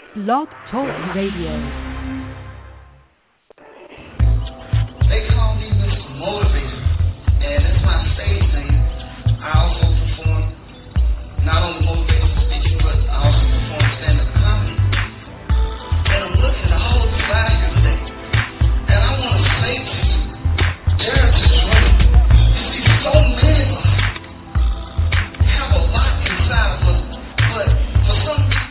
Blog Talk Radio. They call me Mr. Motivator, and it's my stage name. I also perform not only motivational speaking, but I also perform stand-up comedy. And I'm looking at all of you out here today, and I want to say to you, Jared is right. You see, so many of us have a lot inside of us, but for some reason,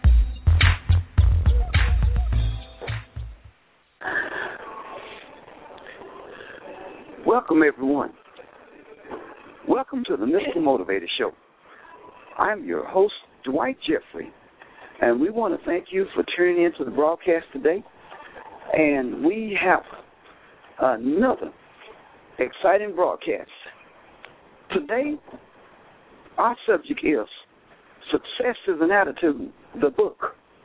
welcome, everyone. Welcome to the Mr. Motivator Show. I'm your host, Dwight Jeffrey, and we want to thank you for tuning in to the broadcast today. And we have another exciting broadcast. Today, our subject is Success is an Attitude, the book.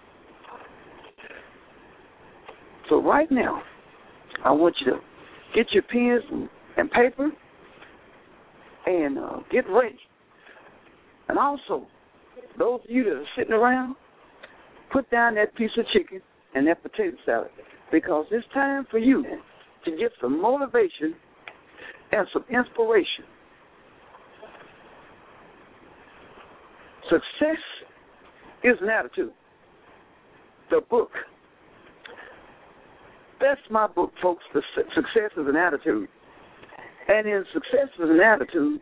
So right now, I want you to get your pens and paper and get ready. And also, those of you that are sitting around, put down that piece of chicken and that potato salad, because it's time for you to get some motivation and some inspiration. Success is an attitude. The book. That's my book, folks. The Success is an Attitude. And in Success is an Attitude,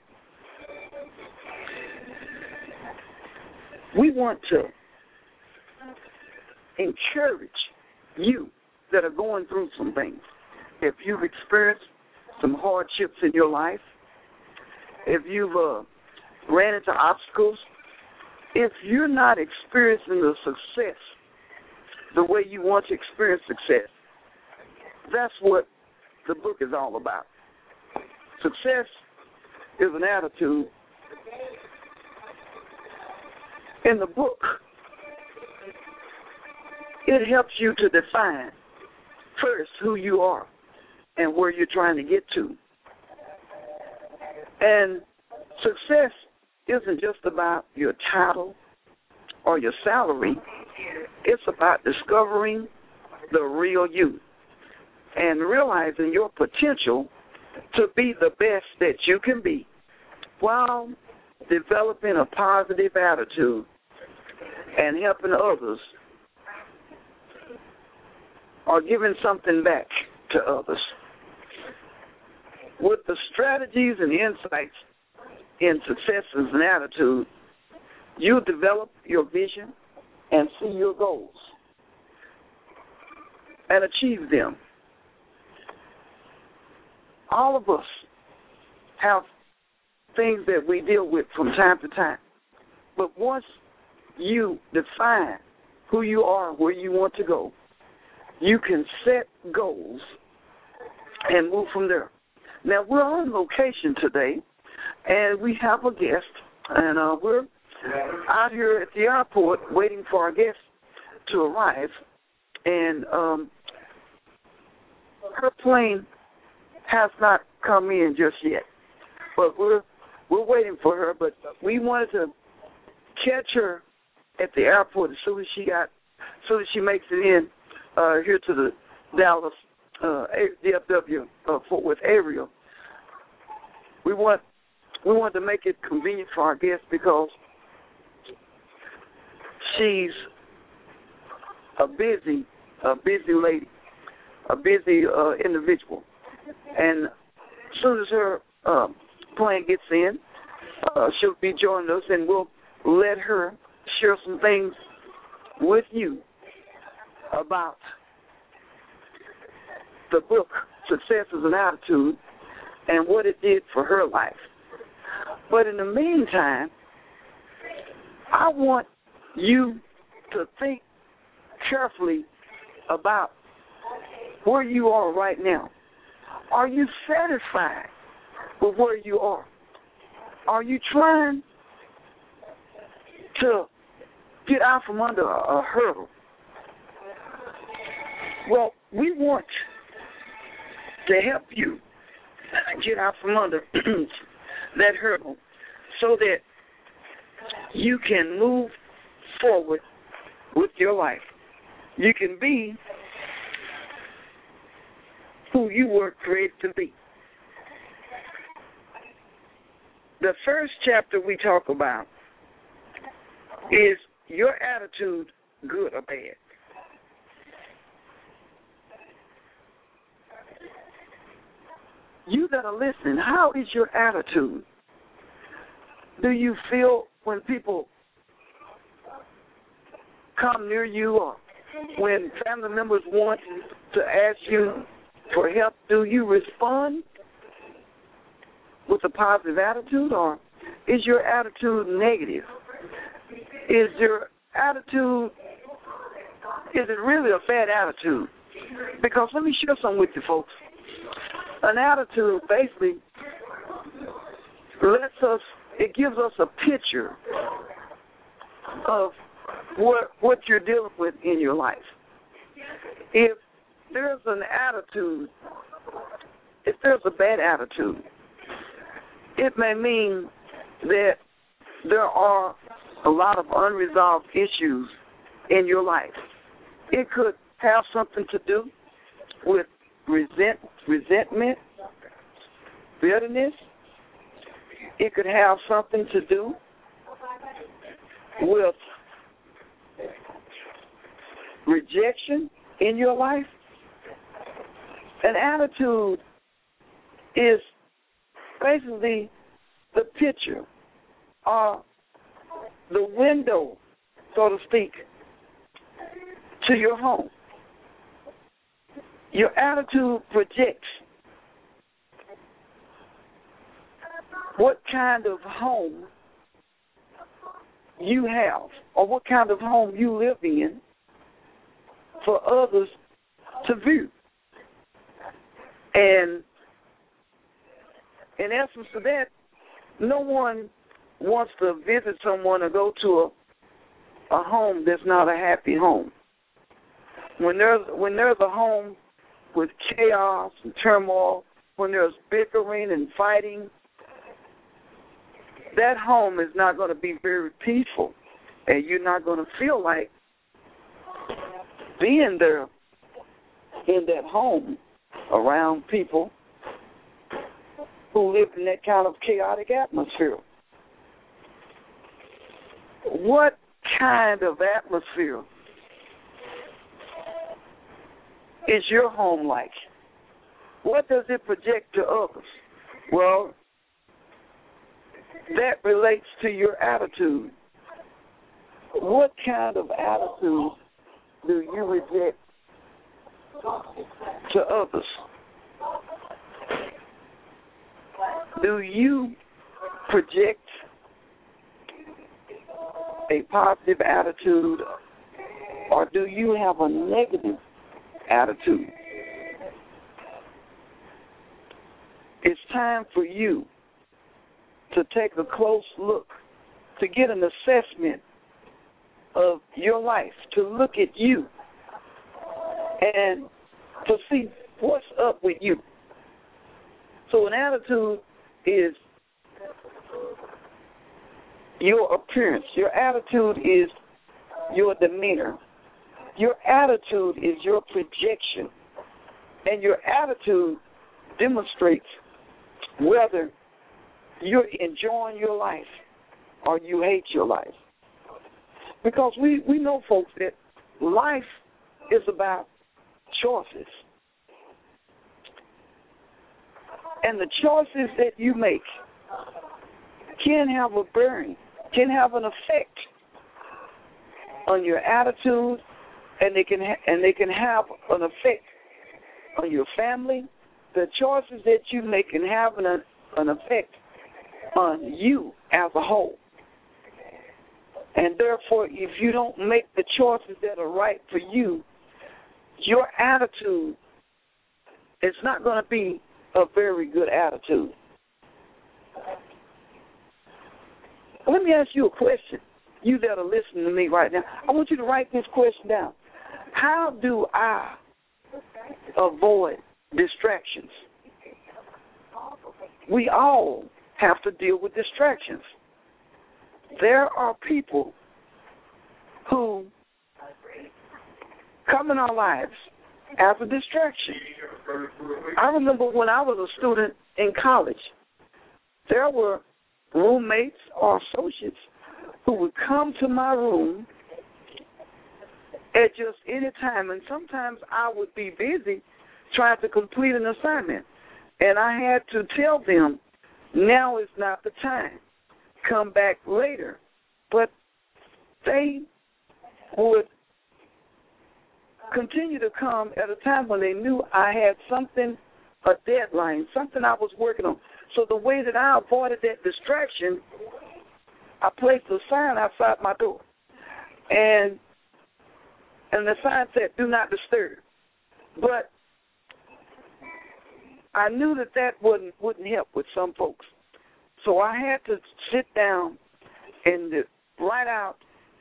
we want to encourage you that are going through some things. If you've experienced some hardships in your life, if you've ran into obstacles, if you're not experiencing the success the way you want to experience success, that's what the book is all about. Success is an attitude. In the book, it helps you to define first who you are and where you're trying to get to. And success isn't just about your title or your salary. It's about discovering the real you and realizing your potential to be the best that you can be while developing a positive attitude and helping others or giving something back to others. With the strategies and insights in Success as an Attitude, you develop your vision and see your goals and achieve them. All of us have things that we deal with from time to time. But once you define who you are, where you want to go, you can set goals and move from there. Now, we're on location today, and we have a guest, and we're out here at the airport waiting for our guest to arrive. And her plane has not come in just yet, but we're waiting for her. But we wanted to catch her at the airport as soon as she makes it in here to the Dallas DFW Fort Worth area. We want to make it convenient for our guest because she's a busy lady, a busy individual. And as soon as her plane gets in, she'll be joining us, and we'll let her share some things with you about the book, Success is an Attitude, and what it did for her life. But in the meantime, I want you to think carefully about where you are right now. Are you satisfied with where you are? Are you trying to get out from under a hurdle? Well, we want to help you get out from under that hurdle so that you can move forward with your life. You can be who you were created to be. The first chapter we talk about is your attitude good or bad? You that are listening, how is your attitude? Do you feel when people come near you or when family members want to ask you for help, do you respond with a positive attitude, or is your attitude negative? Is your attitude, is it really a bad attitude? Because let me share something with you folks. An attitude basically it gives us a picture of what you're dealing with in your life. If there's an attitude, if there's a bad attitude, it may mean that there are a lot of unresolved issues in your life. It could have something to do with resentment, bitterness. It could have something to do with rejection in your life. An attitude is basically the picture or the window, so to speak, to your home. Your attitude projects what kind of home you have or what kind of home you live in for others to view. And in essence of that, no one wants to visit someone or go to a home that's not a happy home. When there's a home with chaos and turmoil, when there's bickering and fighting, that home is not going to be very peaceful, and you're not going to feel like being there in that home around people who live in that kind of chaotic atmosphere. What kind of atmosphere is your home like? What does it project to others? Well, that relates to your attitude. What kind of attitude do you project to others? Do you project a positive attitude, or do you have a negative attitude? It's time for you to take a close look, to get an assessment of your life, to look at you and to see what's up with you. So an attitude is your appearance. Your attitude is your demeanor. Your attitude is your projection. And your attitude demonstrates whether you're enjoying your life or you hate your life. Because we know, folks, that life is about choices. And the choices that you make can have a bearing, can have an effect on your attitude, and they can have an effect on your family. The choices that you make can have an effect on you as a whole. And therefore, if you don't make the choices that are right for you, your attitude is not going to be a very good attitude. Let me ask you a question. You that are listening to me right now, I want you to write this question down. How do I avoid distractions? We all have to deal with distractions. There are people who come in our lives as a distraction. I remember when I was a student in college, there were roommates or associates who would come to my room at just any time, and sometimes I would be busy trying to complete an assignment, and I had to tell them, now is not the time. Come back later. But they would continue to come at a time when they knew I had something, a deadline, something I was working on. So the way that I avoided that distraction, I placed a sign outside my door. And the sign said, do not disturb. But I knew that wouldn't help with some folks. So I had to sit down and write out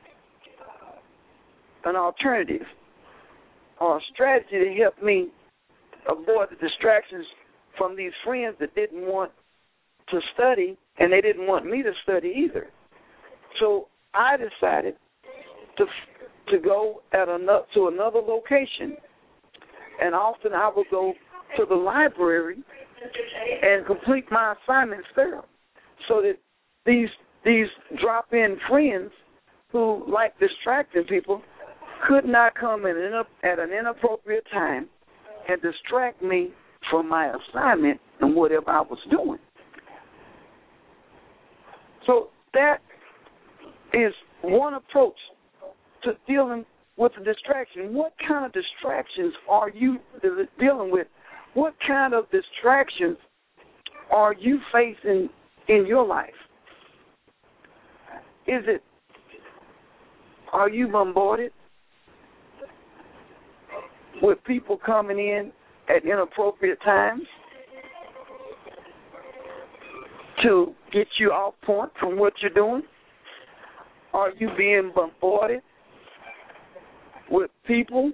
an alternative or a strategy to help me avoid the distractions from these friends that didn't want to study, and they didn't want me to study either. So I decided to go to another location, and often I would go to the library and complete my assignments there, so that these drop-in friends who like distracting people could not come in at an inappropriate time and distract me from my assignment and whatever I was doing. So that is one approach to dealing with a distraction. What kind of distractions are you dealing with? What kind of distractions are you facing in your life? Are you bombarded with people coming in at inappropriate times to get you off point from what you're doing? Are you being bombarded with people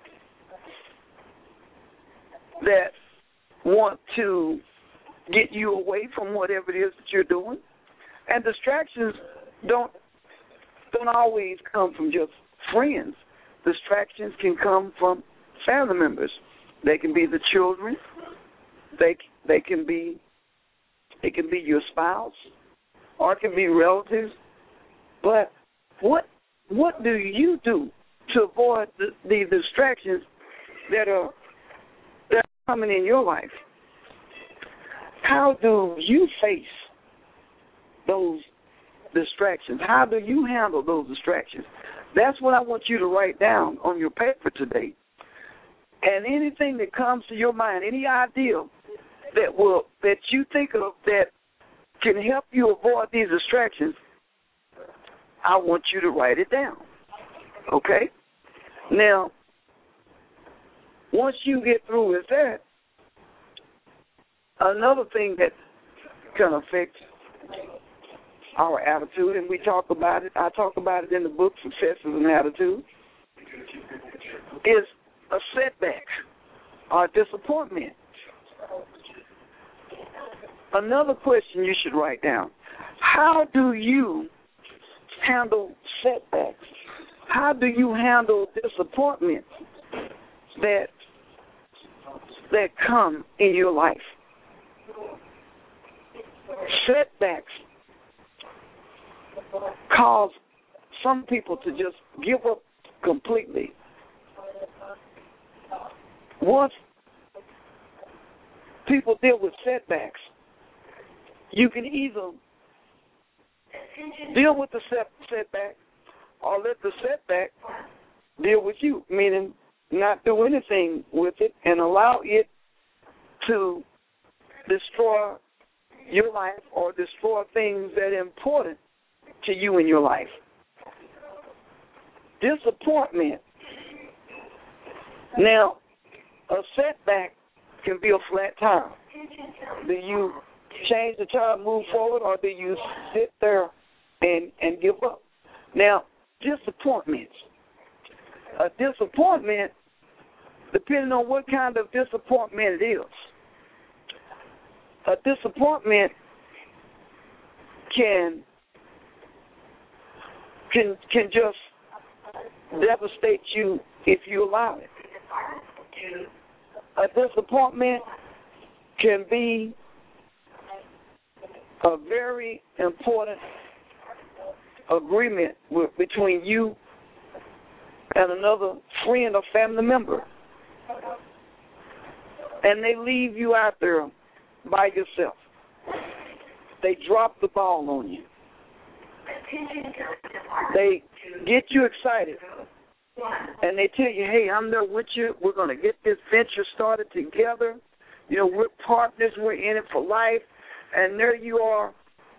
that want to get you away from whatever it is that you're doing? And distractions don't always come from just friends. Distractions can come from family members. They can be the children. They can be your spouse, or it can be relatives. But what do you do to avoid the distractions that are coming in your life? How do you face those distractions? How do you handle those distractions? That's what I want you to write down on your paper today. And anything that comes to your mind, any idea that you think of that can help you avoid these distractions, I want you to write it down. Okay? Now, once you get through with that, another thing that can affect our attitude, and we talk about it, I talk about it in the book, Success is an Attitude, is a setback or disappointment. Another question you should write down: how do you handle setbacks? How do you handle disappointments that come in your life? Setbacks cause some people to just give up completely. Once people deal with setbacks, you can either deal with the setback or let the setback deal with you, meaning not do anything with it and allow it to destroy your life or destroy things that are important to you in your life. Disappointment. Now, a setback can be a flat tire. Do you change the tire, move forward, or do you sit there and give up? Now, disappointments. A disappointment, depending on what kind of disappointment it is, a disappointment can just devastate you if you allow it. A disappointment can be a very important agreement between you and another friend or family member. And they leave you out there by yourself. They drop the ball on you. They get you excited. And they tell you, hey, I'm there with you. We're going to get this venture started together. You know, we're partners. We're in it for life. And there you are.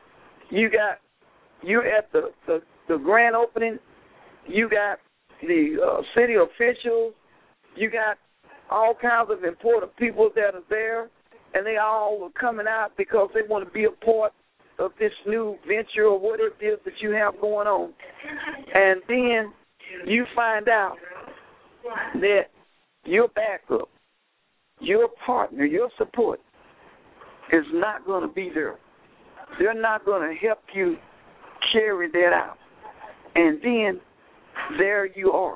You're at the grand opening. You got the city officials. You got all kinds of important people that are there. And they all are coming out because they want to be a part of this new venture or whatever it is that you have going on. And then you find out that your backup, your partner, your support is not going to be there. They're not going to help you carry that out. And then there you are.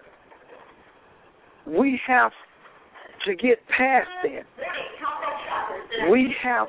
We have to get past that. We have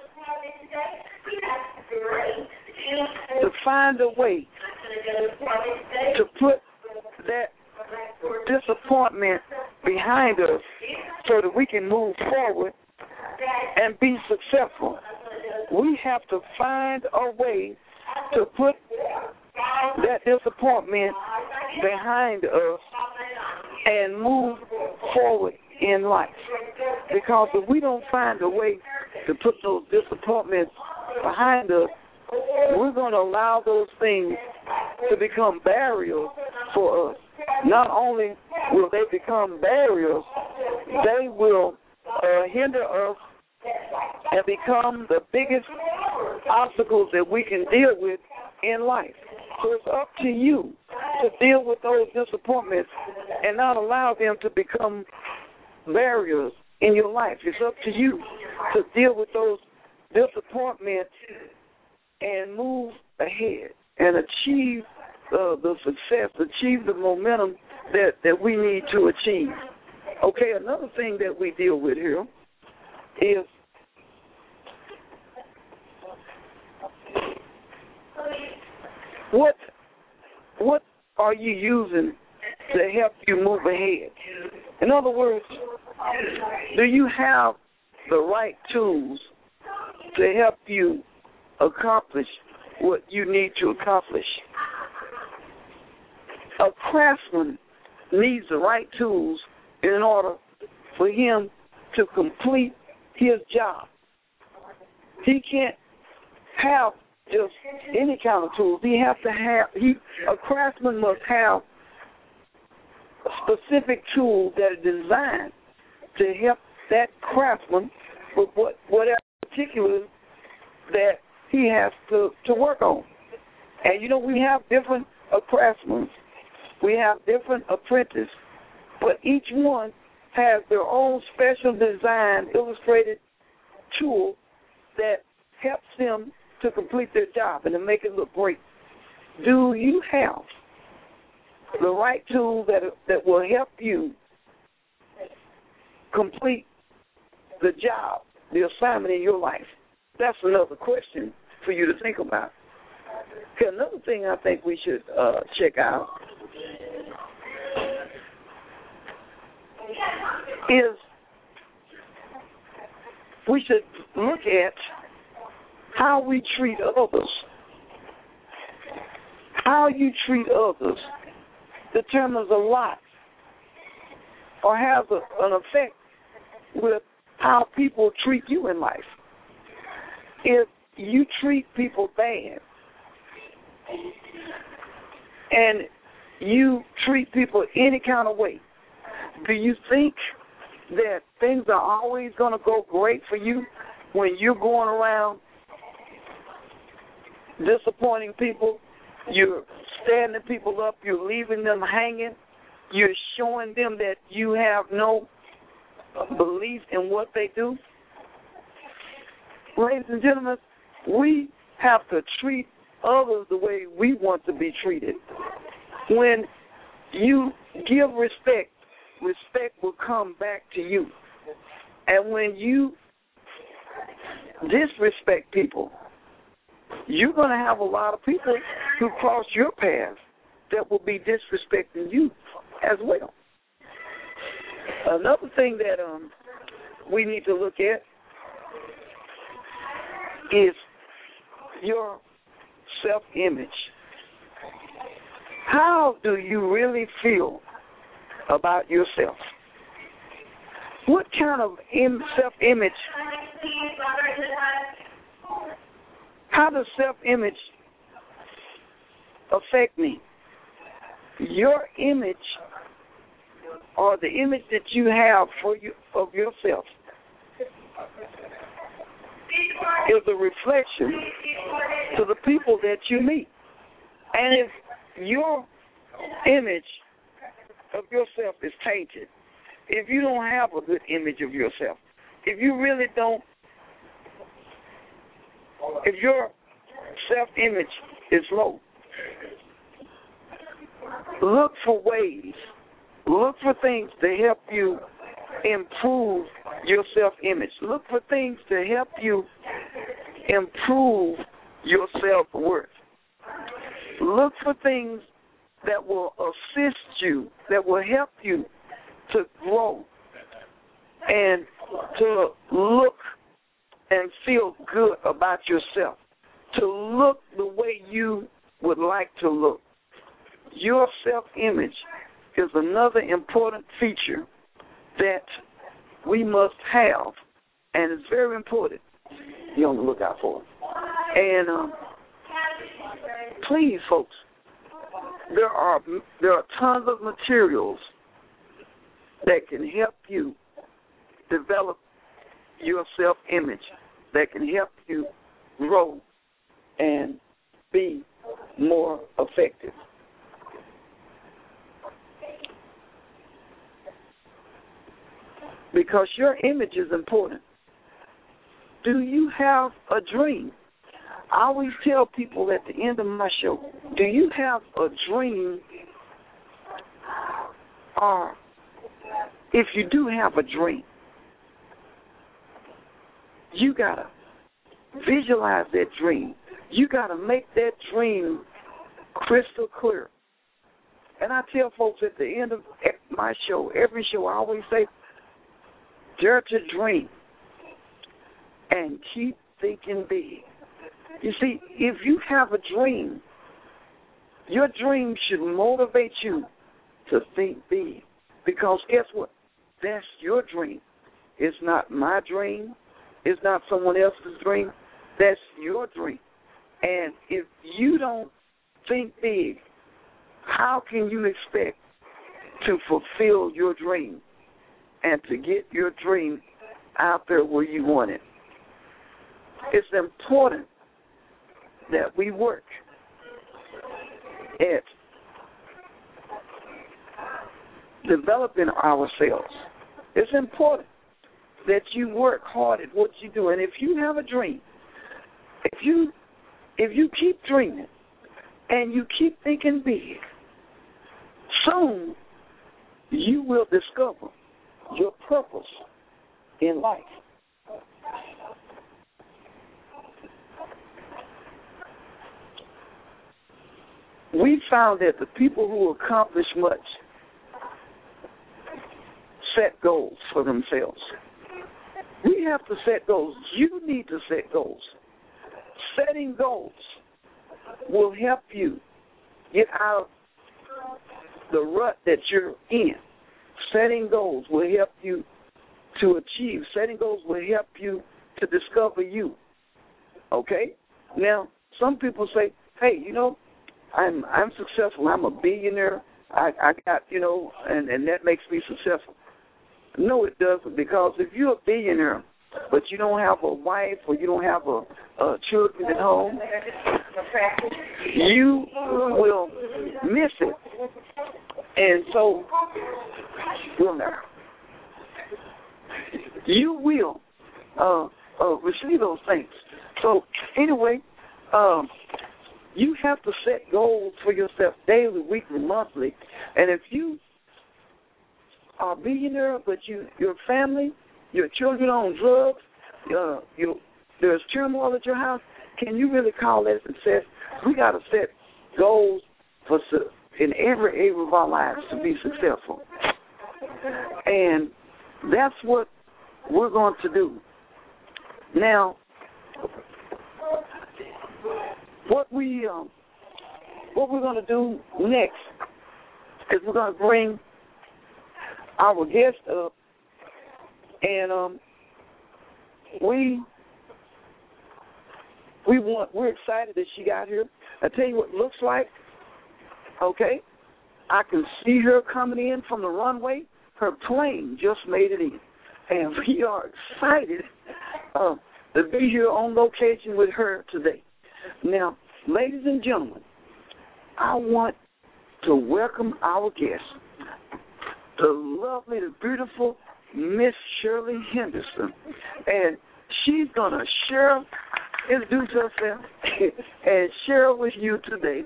to find a way to put that disappointment behind us so that we can move forward and be successful. We have to find a way to put that disappointment behind us and move forward in life. Because if we don't find a way to put those disappointments behind us, we're going to allow those things to become barriers for us. Not only will they become barriers, they will hinder us and become the biggest obstacles that we can deal with in life. So it's up to you to deal with those disappointments and not allow them to become barriers in your life. It's up to you to deal with those disappointments and move ahead and achieve the success, achieve the momentum that we need to achieve. Okay, another thing that we deal with here is what are you using to help you move ahead? In other words, do you have the right tools to help you accomplish what you need to accomplish? A craftsman needs the right tools in order for him to complete his job. He can't have just any kind of tools. A craftsman must have a specific tool that is designed to help that craftsman with whatever particular that he has to work on. And, you know, we have different craftsmen. We have different apprentices, but each one has their own special design, illustrated tool that helps them to complete their job and to make it look great. Do you have the right tool that will help you complete the job, the assignment in your life? That's another question for you to think about. Okay, another thing I think we should check out is we should look at how we treat others. How you treat others determines a lot or has an effect with how people treat you in life. If you treat people bad and you treat people any kind of way, do you think that things are always going to go great for you when you're going around disappointing people? You're standing people up, you're leaving them hanging, you're showing them that you have no belief in what they do? Ladies and gentlemen, we have to treat others the way we want to be treated. When you give respect, respect will come back to you. And when you disrespect people, you're going to have a lot of people who cross your path that will be disrespecting you as well. Another thing that we need to look at is your self-image. How do you really feel about yourself? What kind of self-image? How does self-image affect me? Your image, or the image that you have of yourself, is a reflection to the people that you meet. And if your image of yourself is tainted, if you don't have a good image of yourself, if you really don't, if your self-image is low, look for ways, look for things to help you improve your self-image. Look for things to help you improve your self-worth. Look for things that will assist you, that will help you to grow and to look and feel good about yourself, to look the way you would like to look. Your self-image is another important feature that we must have, and it's very important. You're on the lookout for it. And please, folks, there are tons of materials that can help you develop your self-image, that can help you grow and be more effective. Because your image is important. Do you have a dream? I always tell people at the end of my show, do you have a dream? Or if you do have a dream, you got to visualize that dream. You got to make that dream crystal clear. And I tell folks at the end of my show, every show, I always say, dare to dream and keep thinking big. You see, if you have a dream, your dream should motivate you to think big. Because guess what? That's your dream. It's not my dream. It's not someone else's dream. That's your dream. And if you don't think big, how can you expect to fulfill your dream and to get your dream out there where you want it? It's important that we work at developing ourselves. It's important that you work hard at what you do. And if you have a dream, if you keep dreaming and you keep thinking big, soon you will discover your purpose in life. We found that the people who accomplish much set goals for themselves. We have to set goals. You need to set goals. Setting goals will help you get out of the rut that you're in. Setting goals will help you to achieve. Setting goals will help you to discover you. Okay? Now, some people say, hey, you know, I'm successful. I'm a billionaire. I got, you know, and that makes me successful. No, it doesn't, because if you're a billionaire, but you don't have a wife or you don't have a children at home, you will miss it. And so, you will receive those things. So, anyway, you have to set goals for yourself daily, weekly, monthly. And if you are a billionaire, but your family, your children on drugs, there's turmoil at your house, can you really call that success? We got to set goals in every area of our lives to be successful. And that's what we're going to do. Now, what we're going to do next is we're going to bring our guest up, and we're excited that she got here. I tell you what it looks like. Okay, I can see her coming in from the runway. Her plane just made it in, and we are excited to be here on location with her today. Now, ladies and gentlemen, I want to welcome our guest, the lovely, the beautiful Miss Shirley Henderson, and she's going to introduce herself and share with you today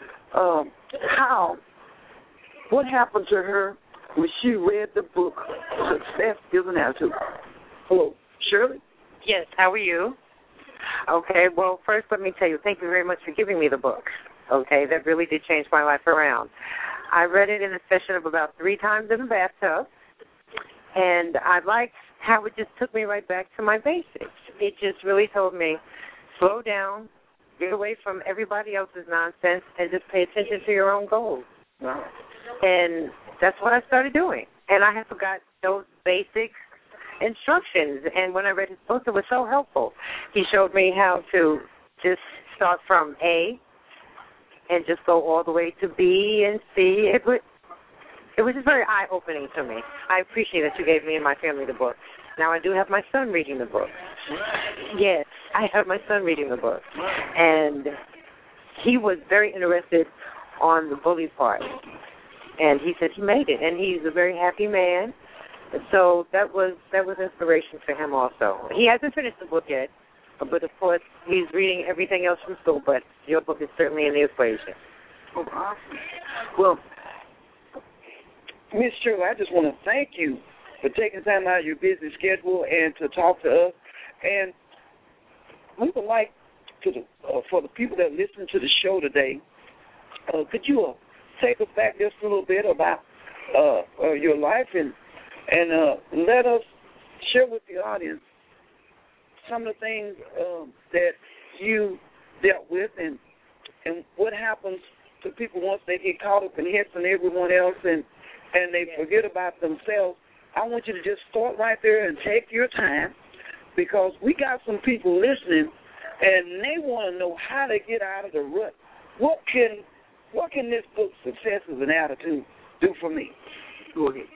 what happened to her when she read the book, Success is an Attitude. Hello, Shirley? Yes, how are you? Okay, well, first let me tell you, thank you very much for giving me the book. Okay, that really did change my life around. I read it in a session of about 3 times in the bathtub, and I liked how it just took me right back to my basics. It just really told me, slow down, get away from everybody else's nonsense, and just pay attention to your own goals. Wow. And that's what I started doing. And I had forgot those basic instructions. And when I read his book, it was so helpful. He showed me how to just start from A and just go all the way to B and C. It was just very eye-opening to me. I appreciate that you gave me and my family the book. Now I do have my son reading the book. Yes, I have my son reading the book. And he was very interested on the bully part. And he said he made it, and he's a very happy man. So that was inspiration for him also. He hasn't finished the book yet, but of course he's reading everything else from school, but your book is certainly in the equation. Oh, awesome. Well, Miss Shirley, I just want to thank you for taking time out of your busy schedule and to talk to us. And we would like to for the people that listen to the show today, could you take us back just a little bit about your life and let us share with the audience some of the things that you dealt with and what happens to people once they get caught up in hits and everyone else and they forget about themselves. I want you to just start right there and take your time, because we got some people listening and they want to know how to get out of the rut. What can this book, Success is an Attitude, do for me? Go ahead.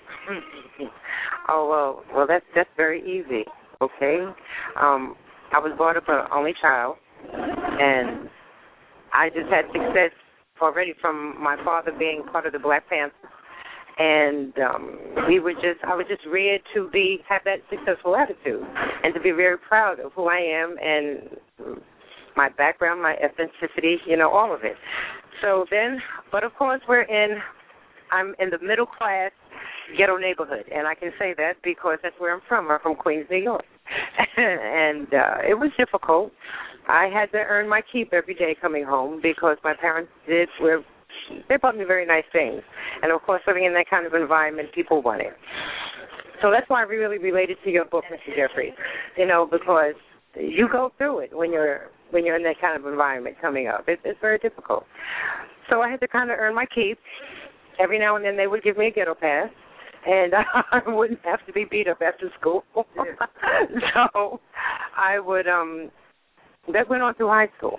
Oh, well, that's very easy, okay? I was brought up an only child, and I just had success already from my father being part of the Black Panthers. And I was just reared to have that successful attitude and to be very proud of who I am and my background, my ethnicity, all of it. So then, but of course I'm in the middle class ghetto neighborhood, and I can say that because that's where I'm from. I'm from Queens, New York. And it was difficult. I had to earn my keep every day coming home because my parents they bought me very nice things. And, of course, living in that kind of environment, people want it. So that's why I really related to your book, Mr. Jeffries, because you go through it when you're in that kind of environment coming up. It's very difficult. So I had to kind of earn my keep. Every now and then they would give me a ghetto pass, and I wouldn't have to be beat up after school. So I would that went on through high school.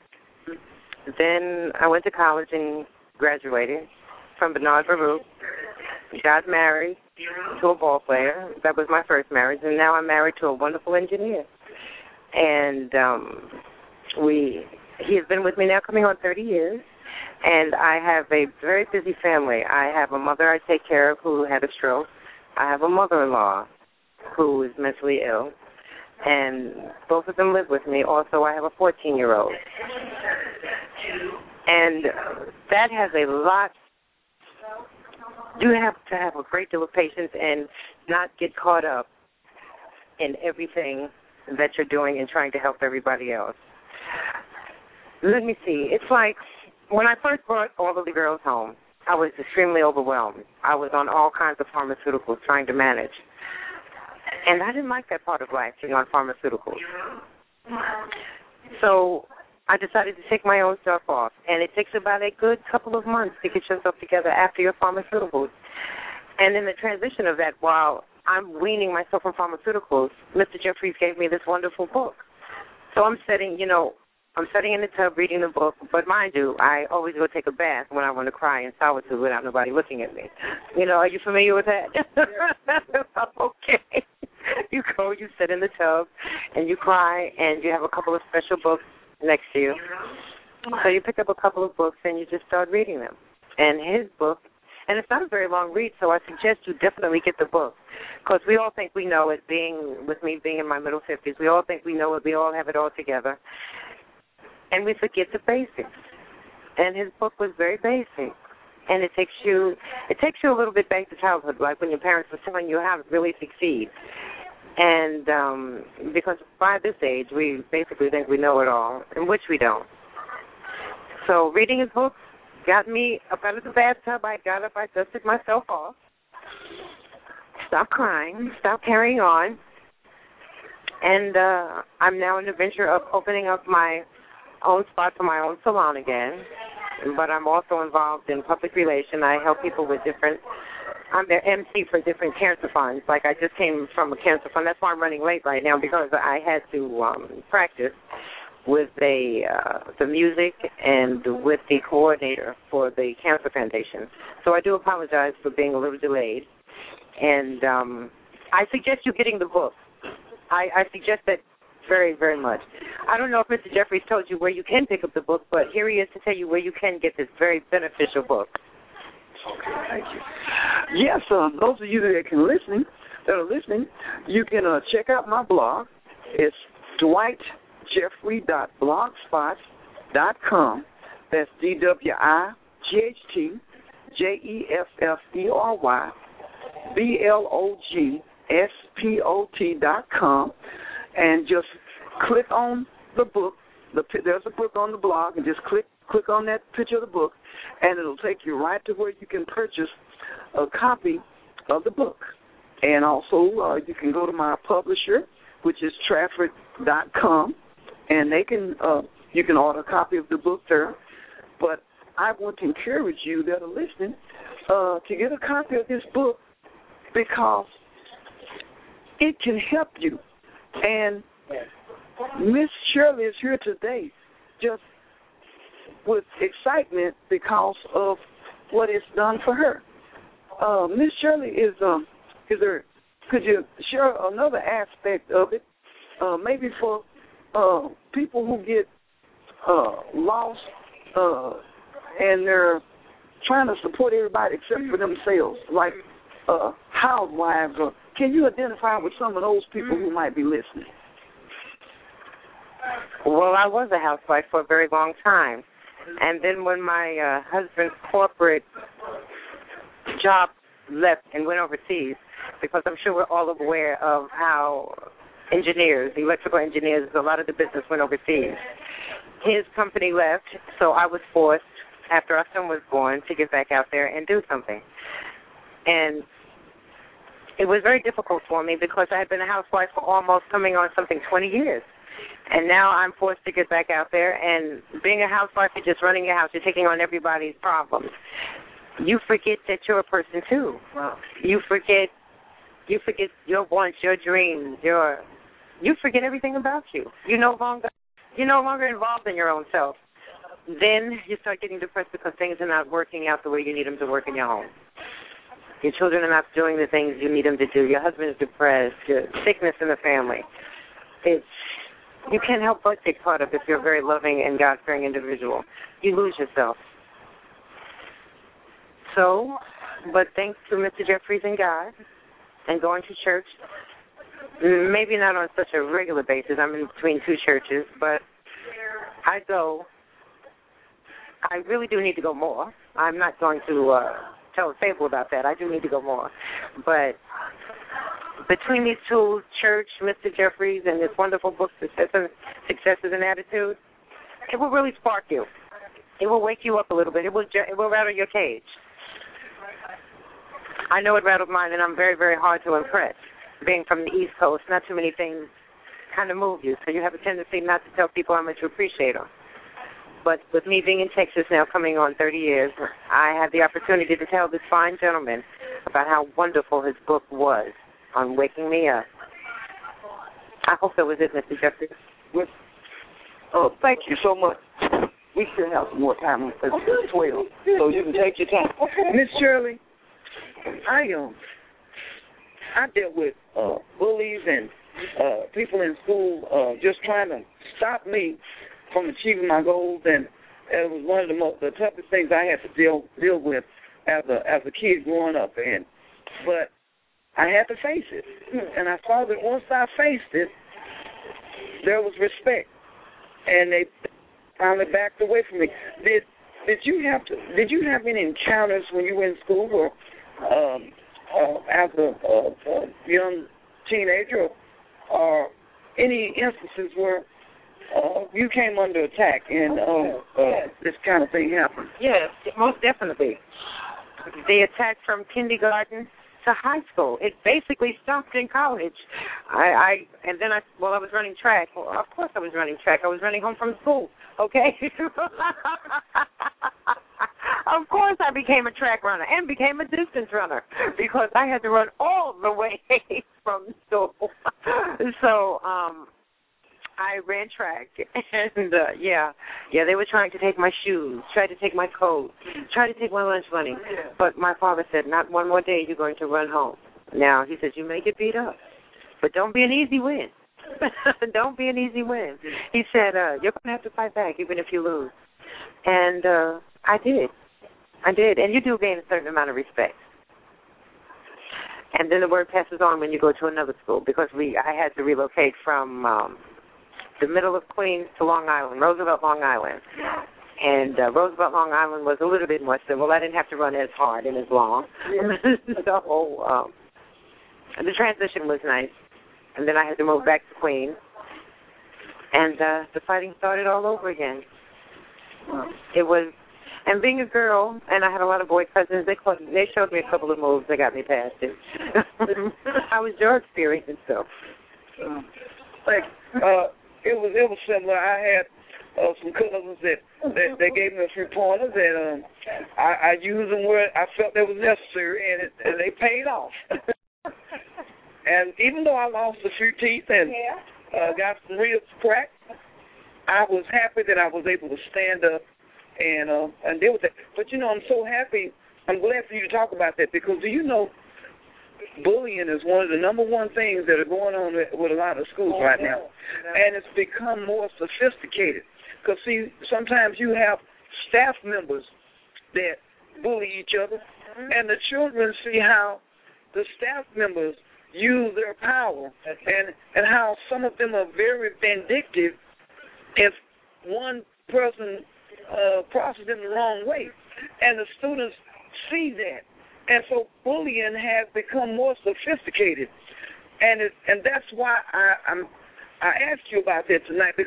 Then I went to college and graduated from Bernard Baruch, got married to a ball player. That was my first marriage, and now I'm married to a wonderful engineer. And he has been with me now coming on 30 years, and I have a very busy family. I have a mother I take care of who had a stroke. I have a mother-in-law who is mentally ill, and both of them live with me. Also, I have a 14-year-old. And that has a lot. You have to have a great deal of patience and not get caught up in everything that you're doing and trying to help everybody else. Let me see. It's like when I first brought all of the girls home, I was extremely overwhelmed. I was on all kinds of pharmaceuticals trying to manage. And I didn't like that part of life, being on pharmaceuticals. So I decided to take my own stuff off. And it takes about a good couple of months to get yourself together after your pharmaceuticals. And in the transition of that, while I'm weaning myself from pharmaceuticals, Mr. Jeffries gave me this wonderful book. So I'm sitting in the tub reading the book, but mind you, I always go take a bath when I want to cry in solitude without nobody looking at me. Are you familiar with that? Okay. You go, you sit in the tub, and you cry, and you have a couple of special books next to you. So you pick up a couple of books, and you just start reading them. And his book, and it's not a very long read, so I suggest you definitely get the book, because we all think we know it, with me being in my middle 50s, we all think we know it, we all have it all together. And we forget the basics. And his book was very basic. And it takes you a little bit back to childhood, like when your parents were telling you how to really succeed. And because by this age, we basically think we know it all, in which we don't. So reading his book got me up out of the bathtub. I got up, I dusted myself off, stopped crying, stopped carrying on. And I'm now in the venture of opening up my own spot for my own salon again, but I'm also involved in public relations. I help people with I'm their MC for different cancer funds. Like I just came from a cancer fund. That's why I'm running late right now, because I had to practice with the music and with the coordinator for the Cancer Foundation. So I do apologize for being a little delayed. And I suggest you getting the book. I suggest that very, very much. I don't know if Mr. Jeffries told you where you can pick up the book, but here he is to tell you where you can get this very beneficial book. Okay, thank you. Yes, those of you that are listening, you can check out my blog. It's dwightjeffrey.blogspot.com. That's dwightjeffrey.blogspot.com. And just click on the book. There's a book on the blog, and just click on that picture of the book, and it'll take you right to where you can purchase a copy of the book. And also, you can go to my publisher, which is Trafford.com, and you can order a copy of the book there. But I want to encourage you that are listening to get a copy of this book, because it can help you. And Miss Shirley is here today just with excitement because of what it's done for her. Miss Shirley could you share another aspect of it, maybe for people who get lost and they're trying to support everybody except for themselves, like housewives, or can you identify with some of those people who might be listening? Well, I was a housewife for a very long time. And then when my husband's corporate job left and went overseas, because I'm sure we're all aware of how electrical engineers, a lot of the business went overseas. His company left, so I was forced, after our son was born, to get back out there and do something. And it was very difficult for me because I had been a housewife for almost coming on something 20 years. And now I'm forced to get back out there. And being a housewife, you're just running your house. You're taking on everybody's problems. You forget that you're a person, too. You forget your wants, your dreams. You forget everything about you. You're no longer involved in your own self. Then you start getting depressed because things are not working out the way you need them to work in your home. Your children are not doing the things you need them to do. Your husband is depressed. Your sickness in the family. You can't help but get caught up if you're a very loving and God-fearing individual. You lose yourself. So, but thanks to Mr. Jeffries and God and going to church, maybe not on such a regular basis. I'm in between two churches, but I go I really do need to go more. I'm not going to tell a fable about that. I do need to go more. But between these two, church, Mr. Jeffries, and this wonderful book, Successes and Attitude, it will really spark you. It will wake you up a little bit. It will rattle your cage. I know it rattled mine, and I'm very, very hard to impress. Being from the East Coast, not too many things kind of move you, so you have a tendency not to tell people how much you appreciate them. But with me being in Texas now, coming on 30 years, I had the opportunity to tell this fine gentleman about how wonderful his book was on waking me up. I hope that was it, Mr. Jeffries. Oh, thank you so much. We should have some more time because it's 12, so you can take your time. Miss Shirley, I dealt with bullies and people in school just trying to stop me from achieving my goals, and it was one of the toughest things I had to deal with as a kid growing up. But I had to face it, and I saw that once I faced it, there was respect, and they finally backed away from me. Did you have any encounters when you were in school or as a young teenager, or any instances where you came under attack and this kind of thing happened? Yes, most definitely. The attack from kindergarten to high school. It basically stopped in college. I was running track. Well, of course I was running track. I was running home from school. Okay. Of course I became a track runner and became a distance runner because I had to run all the way from school. So I ran track, and they were trying to take my shoes, tried to take my coat, tried to take my lunch money. But my father said, not one more day you're going to run home. Now, he said, you may get beat up, but don't be an easy win. Don't be an easy win. He said, you're going to have to fight back even if you lose. And I did. And you do gain a certain amount of respect. And then the word passes on when you go to another school because I had to relocate from the middle of Queens to Long Island, Roosevelt, Long Island. And Roosevelt, Long Island was a little bit more civil. I didn't have to run as hard and as long. So the transition was nice. And then I had to move back to Queens. And the fighting started all over again. It was, and being a girl, and I had a lot of boy cousins, they showed me a couple of moves that got me past it. How was your experience, though? It was similar. I had some cousins that gave me a few pointers, and I used them where I felt that was necessary, and they paid off. And even though I lost a few teeth and got some ribs cracked, I was happy that I was able to stand up and deal with that. But, I'm so happy. I'm glad for you to talk about that because, do you know, bullying is one of the number one things that are going on with a lot of schools right now. And it's become more sophisticated. Because, see, sometimes you have staff members that bully each other, and the children see how the staff members use their power and how some of them are very vindictive if one person crosses them the wrong way. And the students see that. And so bullying has become more sophisticated. And that's why I asked you about that tonight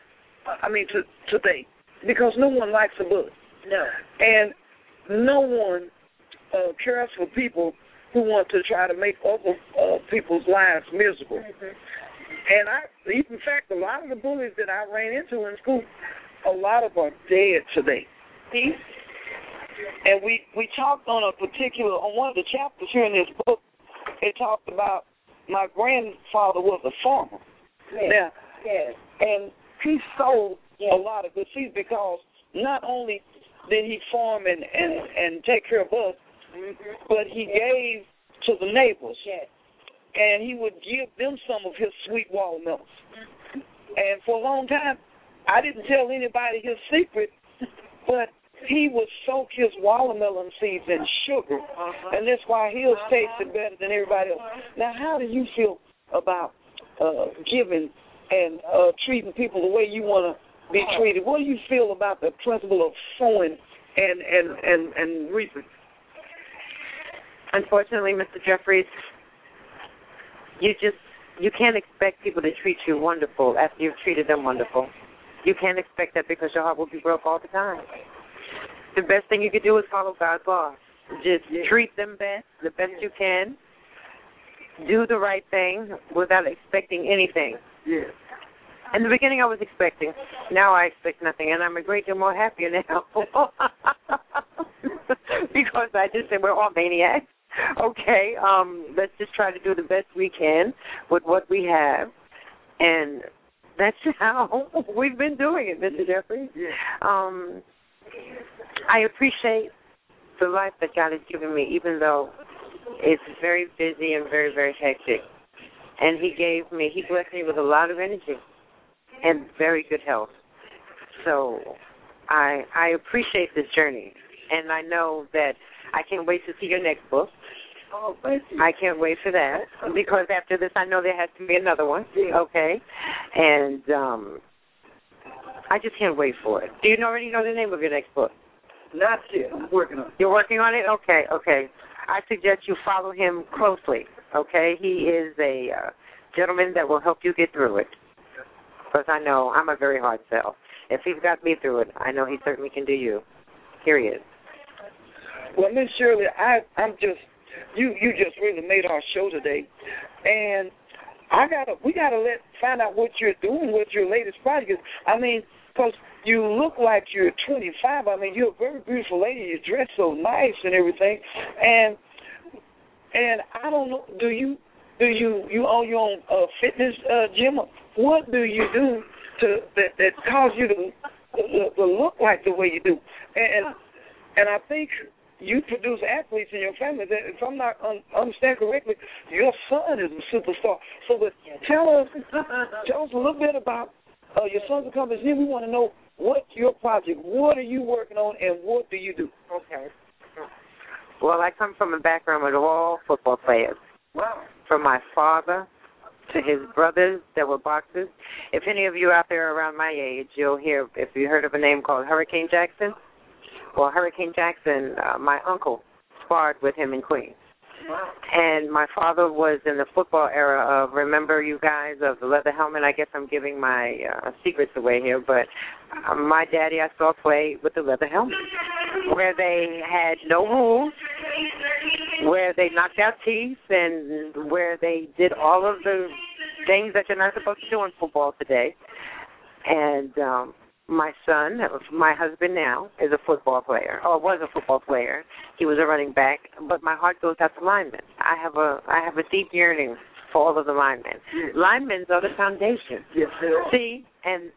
today, because no one likes a bully. No. And no one cares for people who want to try to make other people's lives miserable. And in fact, a lot of the bullies that I ran into in school, a lot of them are dead today. See? And we talked on one of the chapters here in this book, it talked about my grandfather was a farmer. Yes. And he sold a lot of good seeds because not only did he farm and take care of us, but he gave to the neighbors. Yes. And he would give them some of his sweet watermelons. And for a long time, I didn't tell anybody his secret, but he would soak his watermelon seeds in sugar, and that's why his tasted better than everybody else. Now, how do you feel about giving and treating people the way you want to be treated. What do you feel about the principle of sowing and reaping? Unfortunately, Mr. Jeffries, you can't expect people to treat you wonderful after you've treated them wonderful. You can't expect that because your heart will be broke all the time. The best thing you can do is follow God's law. Just treat them the best you can. Do the right thing without expecting anything. Yes. In the beginning, I was expecting. Now I expect nothing, and I'm a great deal more happier now. Because I just said we're all maniacs. Okay, let's just try to do the best we can with what we have, and that's how we've been doing it, Mr. Jeffries. Yeah. I appreciate the life that God has given me, even though it's very busy and very, very hectic. And He blessed me with a lot of energy and very good health. So I appreciate this journey, and I know that I can't wait to see your next book. Oh, thank you. I can't wait for that, because after this I know there has to be another one. Okay. And I just can't wait for it. Do you already know the name of your next book? Not yet. I'm working on it. You're working on it? Okay. I suggest you follow him closely, okay? He is a gentleman that will help you get through it, because I know I'm a very hard sell. If he's got me through it, I know he certainly can do you. Period. Well, Miss Shirley, I'm just you just really made our show today, and we gotta find out what you're doing, what your latest project is. I mean, because you look like you're 25. I mean, you're a very beautiful lady. You dress so nice and everything, and I don't know. Do you own your own fitness gym? What do you do that cause you to look like the way you do? And I think you produce athletes in your family. If I'm not understand correctly, your son is a superstar. So, but tell us a little bit about your son's accomplishment. We want to know what's your project, what are you working on, and what do you do? Okay. Well, I come from a background of all football players. Wow. From my father to his brothers that were boxers. If any of you out there around my age, you'll hear, if you heard of a name called Hurricane Jackson. Well, Hurricane Jackson, my uncle sparred with him in Queens. Wow. And my father was in the football era of, remember you guys, of the leather helmet. I guess I'm giving my secrets away here, but my daddy I saw play with the leather helmet, where they had no rules, where they knocked out teeth, and where they did all of the things that you're not supposed to do in football today. And my son, my husband now, is a football player, or was a football player. He was a running back, but my heart goes out to linemen. I have a deep yearning for all of the linemen. Yes. Linemen are the foundation. Yes, sir. See, and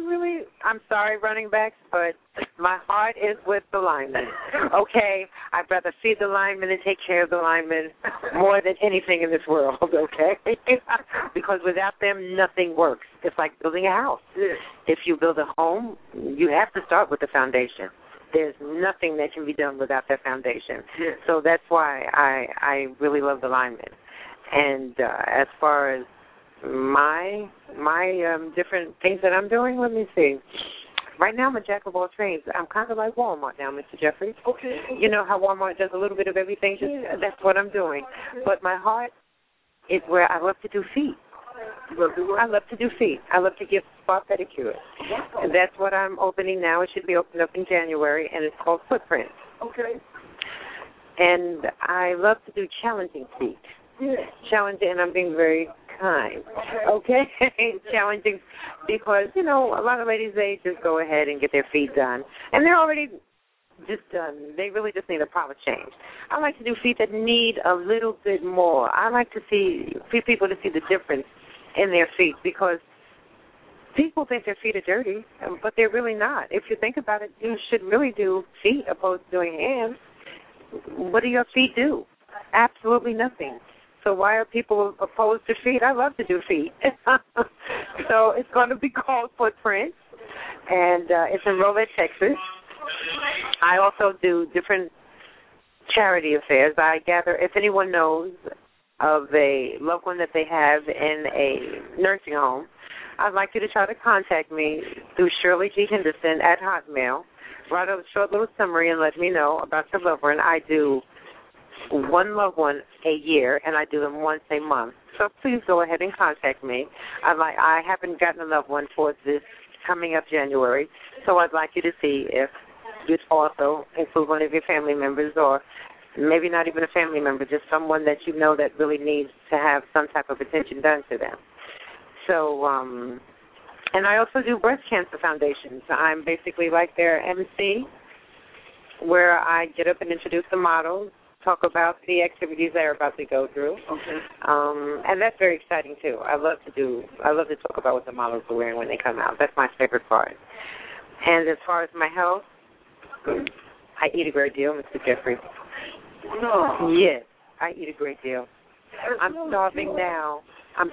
I'm sorry, running backs, but my heart is with the linemen. Okay? I'd rather feed the linemen and take care of the linemen more than anything in this world, okay? Because without them, nothing works. It's like building a house. Yes. If you build a home, you have to start with the foundation. There's nothing that can be done without that foundation. Yes. So that's why I really love the linemen. And as far as my different things that I'm doing, let me see. Right now I'm a jack of all trades. I'm kind of like Walmart now, Mr. Jeffries. Okay. You know how Walmart does a little bit of everything? That's what I'm doing. But my heart is where I love to do feet. I love to do feet. I love to give spa pedicures. And that's what I'm opening now. It should be opened up in January, and it's called Footprints. Okay. And I love to do challenging feet. Yeah. Challenging, and I'm being very kind. Okay? Challenging because, you know, a lot of ladies, they just go ahead and get their feet done. And they're already just done. They really just need a polish change. I like to do feet that need a little bit more. I like to see people to see the difference in their feet, because people think their feet are dirty, but they're really not. If you think about it, you should really do feet opposed to doing hands. What do your feet do? Absolutely nothing. So why are people opposed to feet? I love to do feet. So it's going to be called Footprints, and it's in Rolette, Texas. I also do different charity affairs. I gather, if anyone knows of a loved one that they have in a nursing home, I'd like you to try to contact me through Shirley G. Henderson at Hotmail. Write a short little summary and let me know about your loved one. I do one loved one a year, and I do them once a month. So please go ahead and contact me. I haven't gotten a loved one for this coming up January, so I'd like you to see if you'd also include one of your family members, or maybe not even a family member, just someone that you know that really needs to have some type of attention done to them. So, and I also do breast cancer foundations. I'm basically like their MC, where I get up and introduce the models, talk about the activities they're about to go through. Okay. And that's very exciting too. I love to talk about what the models are wearing when they come out. That's my favorite part. And as far as my health, I eat a great deal, Mr. Jeffrey. No. Yes, I eat a great deal. I'm starving now.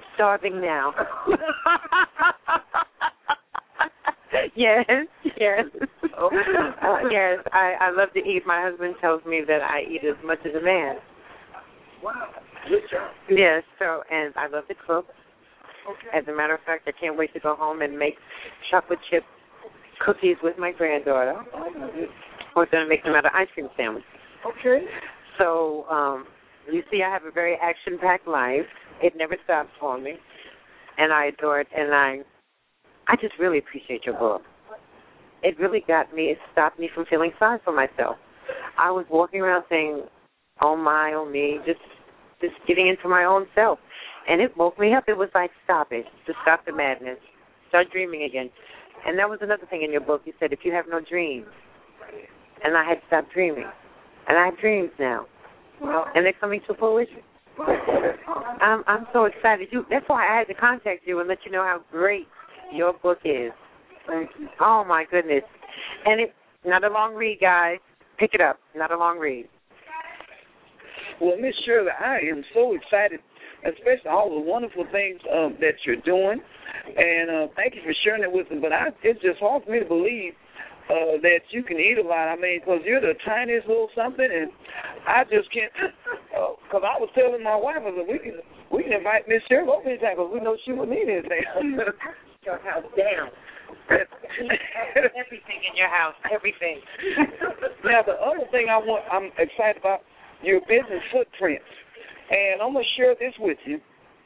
Yes. Okay. Yes, I love to eat. My husband tells me that I eat as much as a man. Wow. Good job. Yes, and I love to cook. Okay. As a matter of fact, I can't wait to go home and make chocolate chip cookies with my granddaughter. We're going to make them out of ice cream sandwiches. Okay. So, you see, I have a very action-packed life. It never stops for me. And I adore it, and I just really appreciate your book. It really it stopped me from feeling sorry for myself. I was walking around saying, oh my, oh me, just getting into my own self. And it woke me up. It was like, stop it. Just stop the madness. Start dreaming again. And that was another thing in your book. You said, if you have no dreams. And I had stopped dreaming. And I have dreams now. And they're coming to fruition. I'm so excited. That's why I had to contact you and let you know how great your book is. Thank you. Oh, my goodness. And it's not a long read, guys. Pick it up. Not a long read. Well, Miss Shirley, I am so excited, especially all the wonderful things that you're doing. And thank you for sharing it with me. But it's just hard for me to believe that you can eat a lot. I mean, because you're the tiniest little something, and I just can't. Because I was telling my wife, I said, we can invite Miss Shirley over anytime because we know she would need anything. Your house down. Everything in your house, everything. Now, the other thing I'm excited about, your business footprint. And I'm going to share this with you.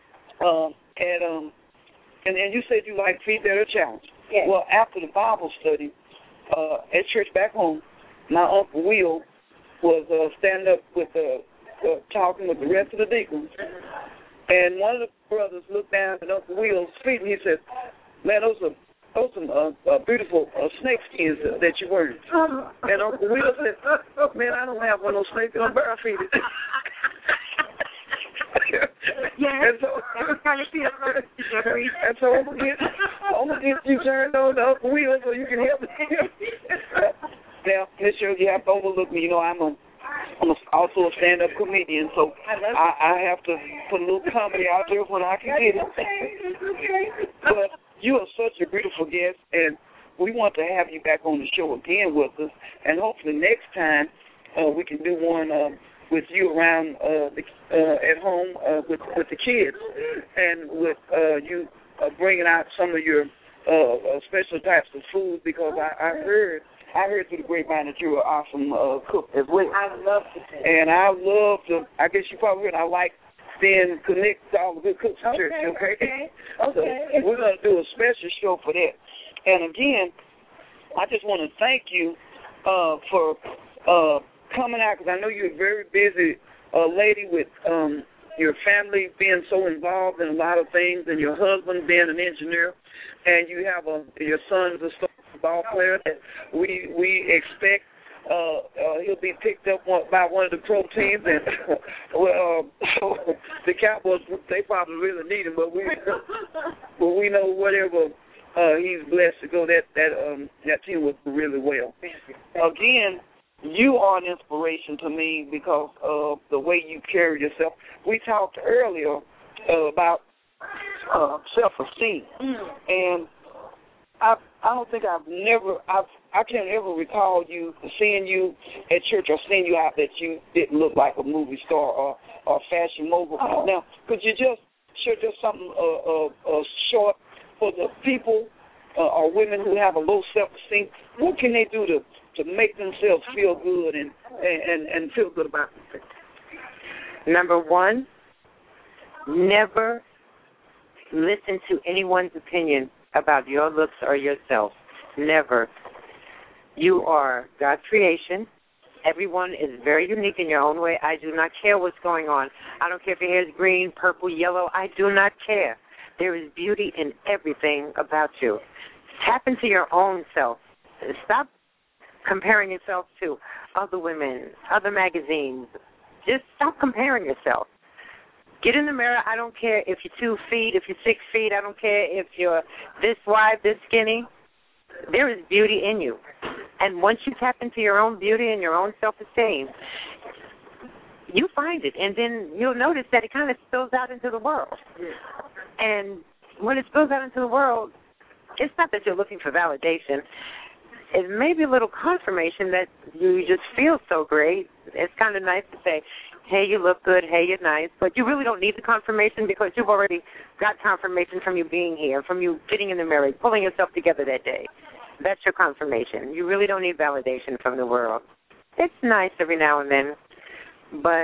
And you said you like Feed Better Challenge. Yes. Well, after the Bible study at church back home, my Uncle Will was standing up with talking with the rest of the deacons. And one of the brothers looked down at Uncle Will's feet and he said, man, those are some beautiful snake skins that you're wearing. And Uncle Will said, man, I don't have one of those snakes. I'm bare feet. Yes. And so I'm gonna get you turned on to Uncle Will so you can help me. Now, Miss Shirley, you have to overlook me. You know, I'm also a stand-up comedian, so I have to put a little comedy out there when I can get it. But you are such a beautiful guest, and we want to have you back on the show again with us. And hopefully next time we can do one with you around at home with the kids, and with you bringing out some of your special types of food, because I heard through the grapevine that you're an awesome cook as well. I love to cook. And I love to, I guess you probably heard, I like being connected to all the good cooks in church, okay? So we're going to do a special show for that. And again, I just want to thank you for coming out, because I know you're a very busy lady with your family being so involved in a lot of things, and your husband being an engineer, and you have your son's a ball player that we expect he'll be picked up by one of the pro teams, and the Cowboys, they probably really need him, but we know whatever he's blessed to go, that team will do really well. Again, you are an inspiration to me because of the way you carry yourself. We talked earlier about self-esteem, and I don't think I can't ever recall seeing you at church or seeing you out that you didn't look like a movie star or fashion mogul. Now, could you just share just something short for the people or women who have a low self-esteem, what can they do to make themselves feel good and feel good about themselves? Number one, never listen to anyone's opinion about your looks or yourself. Never. You are God's creation. Everyone is very unique in your own way. I do not care what's going on. I don't care if your hair is green, purple, yellow. I do not care. There is beauty in everything about you. Tap into your own self. Stop comparing yourself to other women, other magazines. Just stop comparing yourself. Get in the mirror. I don't care if you're 2 feet, if you're 6 feet. I don't care if you're this wide, this skinny. There is beauty in you. And once you tap into your own beauty and your own self-esteem, you find it. And then you'll notice that it kind of spills out into the world. And when it spills out into the world, it's not that you're looking for validation. It may be a little confirmation that you just feel so great. It's kind of nice to say, hey, you look good, hey, you're nice. But you really don't need the confirmation because you've already got confirmation from you being here, from you getting in the mirror, pulling yourself together that day. That's your confirmation. You really don't need validation from the world. It's nice every now and then, but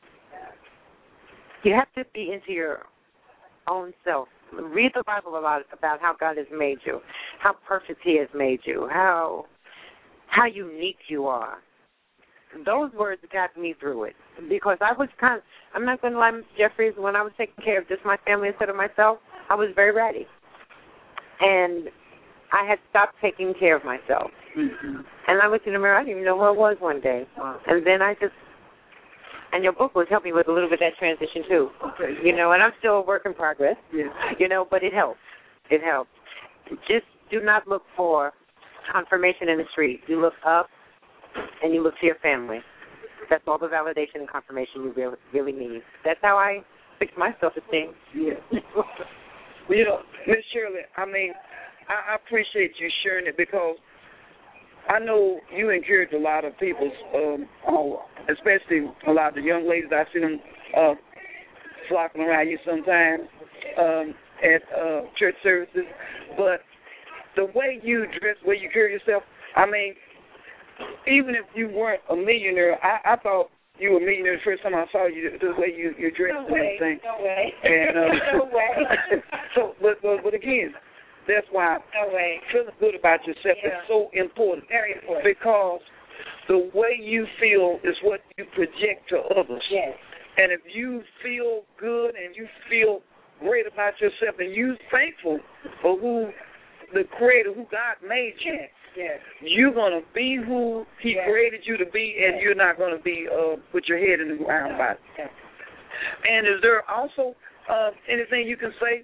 you have to be into your own self. Read the Bible a lot about how God has made you, how perfect He has made you, how unique you are. Those words got me through it because I was I'm not going to lie, Mr. Jeffries, when I was taking care of just my family instead of myself, I was very ratty. And I had stopped taking care of myself. Mm-hmm. And I looked in the mirror, I didn't even know where I was one day. Wow. And then and your book was helping me with a little bit of that transition too. Okay. And I'm still a work in progress, but it helps. It helps. Just do not look for confirmation in the street. You look up and you look to your family. That's all the validation and confirmation you really need. That's how I fix my self-esteem. Yeah. Well, Miss Shirley, I appreciate you sharing it because I know you encourage a lot of people, especially a lot of the young ladies. I see them flocking around you sometimes at church services. But the way you dress, the way you carry yourself, even if you weren't a millionaire, I thought you were a millionaire the first time I saw you, the way you dressed and everything. No way. And, no way. So, but again, that's why feeling good about yourself is so important. Very important. Because the way you feel is what you project to others. Yes. And if you feel good and you feel great about yourself and you're thankful for who the Creator, who God made you, you're going to be who He created you to be, and you're not going to be with your head in the ground about it. Yes. And is there also anything you can say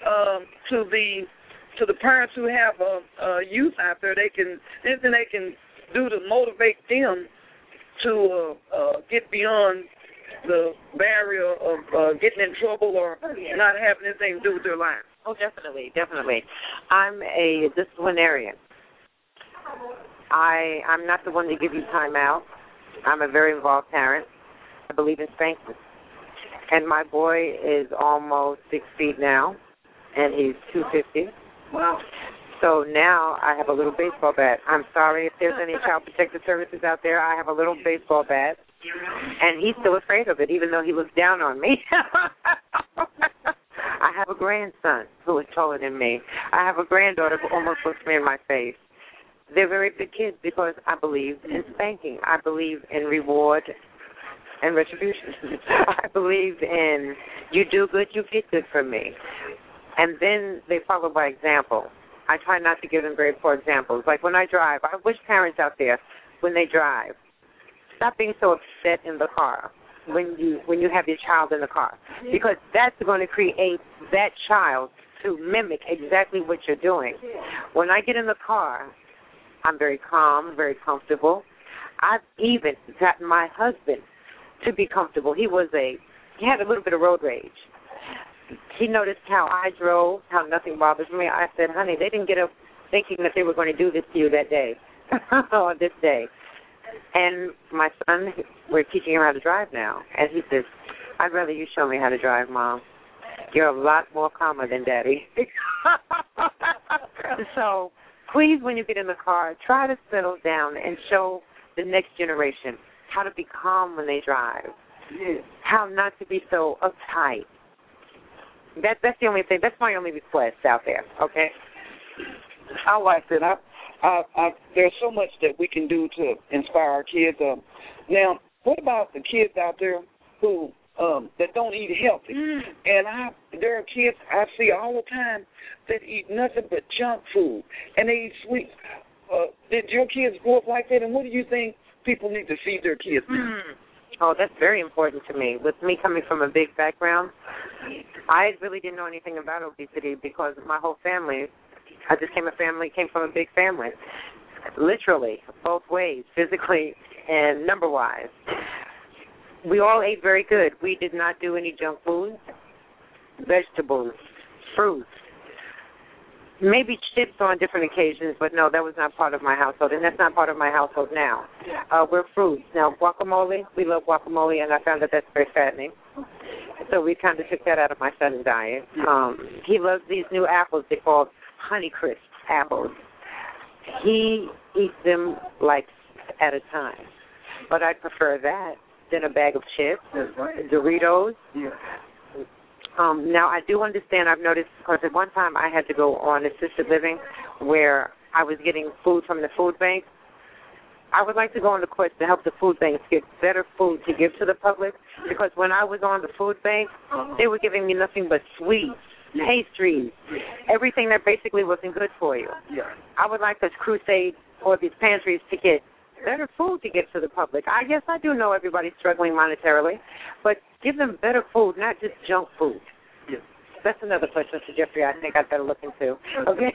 to the parents who have youth out there, anything they can do to motivate them to get beyond the barrier of getting in trouble or not having anything to do with their lives? Oh, definitely. I'm a disciplinarian. I'm not the one to give you time out. I'm a very involved parent. I believe in spanking. And my boy is almost 6 feet now, and he's 250. Wow. So now I have a little baseball bat. I'm sorry if there's any child protective services out there. I have a little baseball bat, and he's still afraid of it, even though he looks down on me. I have a grandson who is taller than me. I have a granddaughter who almost looks me in my face. They're very big kids because I believe in spanking. I believe in reward and retribution. I believe in you do good, you get good from me. And then they follow by example. I try not to give them very poor examples. Like when I drive, I wish parents out there, when they drive, stop being so upset in the car when you have your child in the car, because that's going to create that child to mimic exactly what you're doing. When I get in the car, I'm very calm, very comfortable. I've even gotten my husband to be comfortable. He had a little bit of road rage. He noticed how I drove, how nothing bothers me. I said, honey, they didn't get up thinking that they were going to do this to you that day, or this day. And my son, we're teaching him how to drive now. And he says, I'd rather you show me how to drive, Mom. You're a lot more calmer than Daddy. So please, when you get in the car, try to settle down and show the next generation how to be calm when they drive, how not to be so uptight. That's the only thing. That's my only request out there, okay? I like that. There's so much that we can do to inspire our kids. Now, what about the kids out there who that don't eat healthy? And there are kids I see all the time that eat nothing but junk food, and they eat sweets. Did your kids grow up like that? And what do you think people need to feed their kids now? Oh, that's very important to me. With me coming from a big background, I really didn't know anything about obesity because my whole family, I just came from a big family, literally, both ways, physically and number-wise. We all ate very good. We did not do any junk food, vegetables, fruits, maybe chips on different occasions, but no, that was not part of my household, and that's not part of my household now. We're fruits. Now, guacamole, we love guacamole, and I found that that's very fattening. So we kind of took that out of my son's diet. He loves these new apples. They call Honeycrisp apples. He eats them like at a time, but I prefer that than a bag of chips, Doritos. Now, I do understand, I've noticed, because at one time I had to go on assisted living where I was getting food from the food bank. I would like to go on the quest to help the food banks get better food to give to the public, because when I was on the food bank, they were giving me nothing but sweets, pastries, everything that basically wasn't good for you. I would like this crusade or these pantries to get better food to get to the public. I guess I do know everybody's struggling monetarily, but give them better food, not just junk food. That's another question, Mr. Jeffrey, I think I'd better look into. Okay?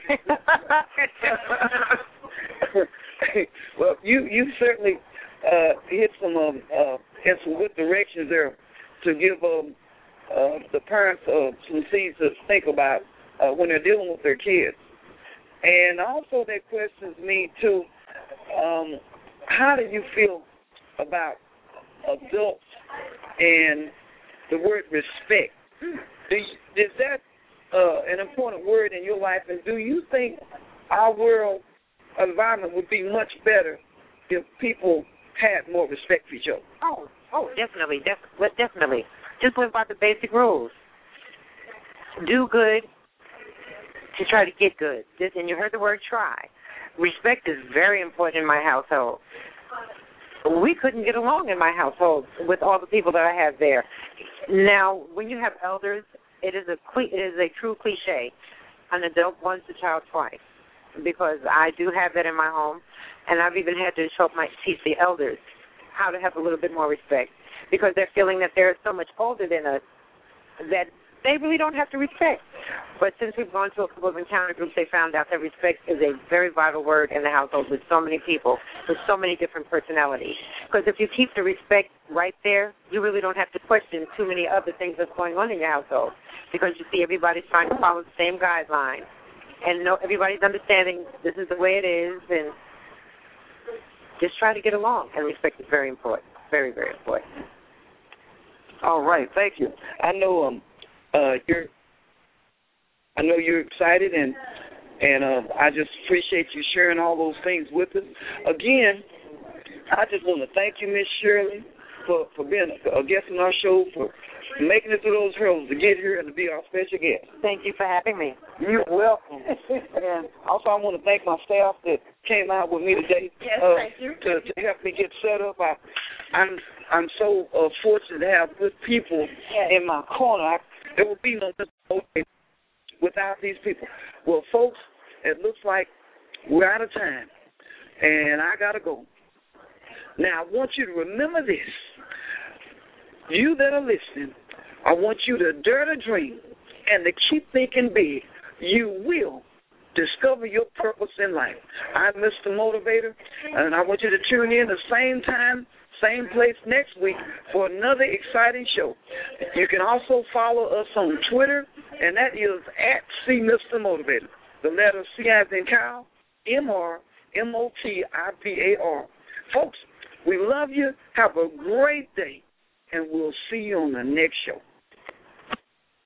Well, you certainly hit some good directions there to give the parents some things to think about when they're dealing with their kids. And also that questions me, too, how do you feel about adults and the word respect? Is that an important word in your life? And do you think our world environment would be much better if people had more respect for each other? Oh, definitely. Definitely. Just live by the basic rules. Do good to try to get good. And you heard the word try. Respect is very important in my household. We couldn't get along in my household with all the people that I have there. Now, when you have elders, it is a true cliche. An adult once, a child twice, because I do have that in my home, and I've even had to teach the elders how to have a little bit more respect, because they're feeling that they're so much older than us that they really don't have to respect. But since we've gone to a couple of encounter groups, they found out that respect is a very vital word in the household with so many people, with so many different personalities. Because if you keep the respect right there, you really don't have to question too many other things that's going on in your household, because you see everybody's trying to follow the same guidelines, and everybody's understanding this is the way it is, and just try to get along. And respect is very important, very, very important. All right, thank you. I know you're excited, and I just appreciate you sharing all those things with us. Again, I just want to thank you, Miss Shirley, for being a guest on our show, for making it through those hurdles to get here and to be our special guest. Thank you for having me. You're welcome. And also, I want to thank my staff that came out with me today. Yes, thank you. To help me get set up. I'm so fortunate to have good people in my corner. There would be no without these people. Well, folks, it looks like we're out of time, and I got to go. Now, I want you to remember this. You that are listening, I want you to dare to dream and to keep thinking big. You will discover your purpose in life. I'm Mr. Motivator, and I want you to tune in the same time, same place next week for another exciting show. You can also follow us on Twitter, and that is @CMrMotivator. The letter C as in Kyle, MRMOTIVAR. Folks, we love you. Have a great day, and we'll see you on the next show.